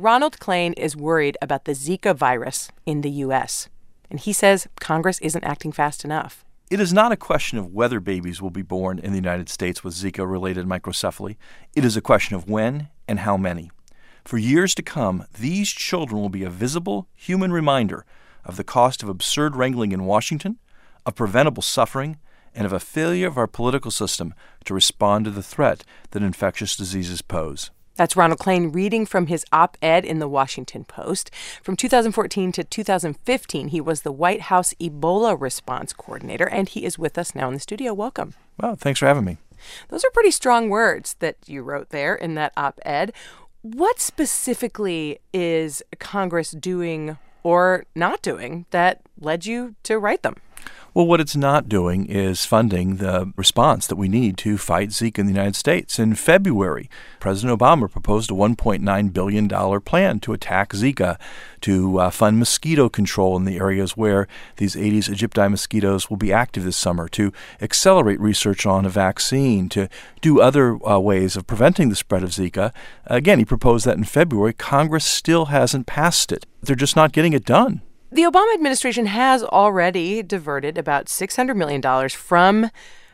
Ronald Klain is worried about the Zika virus in the U.S., and he says Congress isn't acting fast enough. It is not a question of whether babies will be born in the United States with Zika-related microcephaly. It is a question of when and how many. For years to come, these children will be a visible human reminder of the cost of absurd wrangling in Washington, of preventable suffering, and of a failure of our political system to respond to the threat that infectious diseases pose. That's Ronald Klain reading from his op-ed in the Washington Post. From 2014 to 2015, he was the White House Ebola response coordinator, and he is with us now in the studio. Welcome. Well, thanks for having me. Those are pretty strong words that you wrote there in that op-ed. What specifically is Congress doing or not doing that led you to write them? Well, what it's not doing is funding the response that we need to fight Zika in the United States. In February, President Obama proposed a $1.9 billion plan to attack Zika, to fund mosquito control in the areas where these Aedes aegypti mosquitoes will be active this summer, to accelerate research on a vaccine, to do other ways of preventing the spread of Zika. Again, he proposed that in February. Congress still hasn't passed it. They're just not getting it done. The Obama administration has already diverted about $600 million from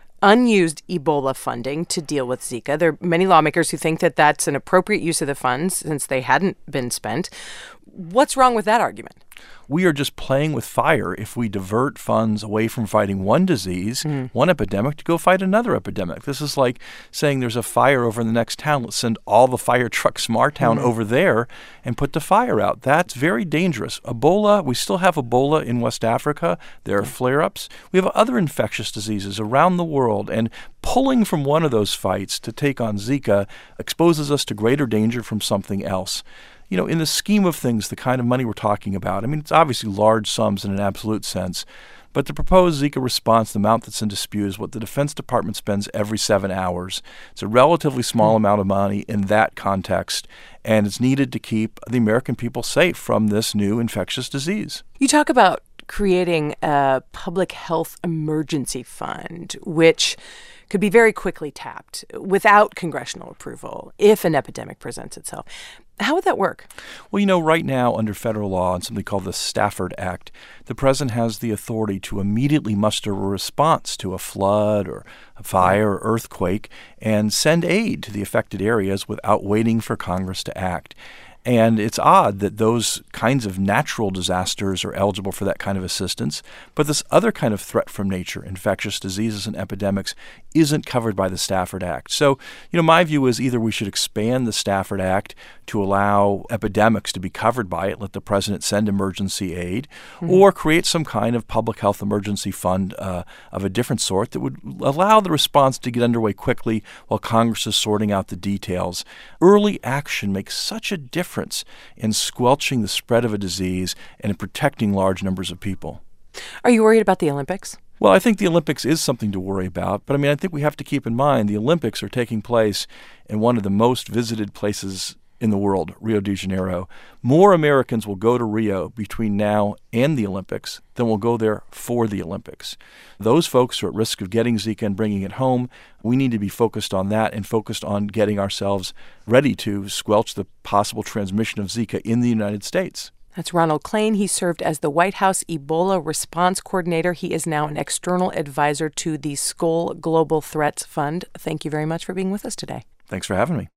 unused Ebola funding to deal with Zika. There are many lawmakers who think that that's an appropriate use of the funds since they hadn't been spent. What's wrong with that argument? We are just playing with fire if we divert funds away from fighting one disease, one epidemic, to go fight another epidemic. This is like saying there's a fire over in the next town. Let's send all the fire trucks from our town over there and put the fire out. That's very dangerous. Ebola, we still have Ebola in West Africa. There are flare-ups. We have other infectious diseases around the world, and pulling from one of those fights to take on Zika exposes us to greater danger from something else. You know, in the scheme of things, the kind of money we're talking about, I mean, it's obviously large sums in an absolute sense, but the proposed Zika response, the amount that's in dispute, is what the Defense Department spends every 7 hours. It's a relatively small amount of money in that context, and it's needed to keep the American people safe from this new infectious disease. You talk about creating a public health emergency fund, which could be very quickly tapped without congressional approval if an epidemic presents itself. How would that work? Well, you know, right now under federal law and something called the Stafford Act, the president has the authority to immediately muster a response to a flood or a fire or earthquake and send aid to the affected areas without waiting for Congress to act. And it's odd that those kinds of natural disasters are eligible for that kind of assistance, but this other kind of threat from nature, infectious diseases and epidemics, isn't covered by the Stafford Act. So, you know, my view is either we should expand the Stafford Act to allow epidemics to be covered by it, let the president send emergency aid, or create some kind of public health emergency fund of a different sort that would allow the response to get underway quickly while Congress is sorting out the details. Early action makes such a difference in squelching the spread of a disease and in protecting large numbers of people. Are you worried about the Olympics? Well, I think the Olympics is something to worry about. But, I mean, I think we have to keep in mind the Olympics are taking place in one of the most visited places in the world, Rio de Janeiro. More Americans will go to Rio between now and the Olympics than will go there for the Olympics. Those folks are at risk of getting Zika and bringing it home. We need to be focused on that and focused on getting ourselves ready to squelch the possible transmission of Zika in the United States. That's Ronald Klain. He served as the White House Ebola response coordinator. He is now an external advisor to the Skoll Global Threats Fund. Thank you very much for being with us today. Thanks for having me.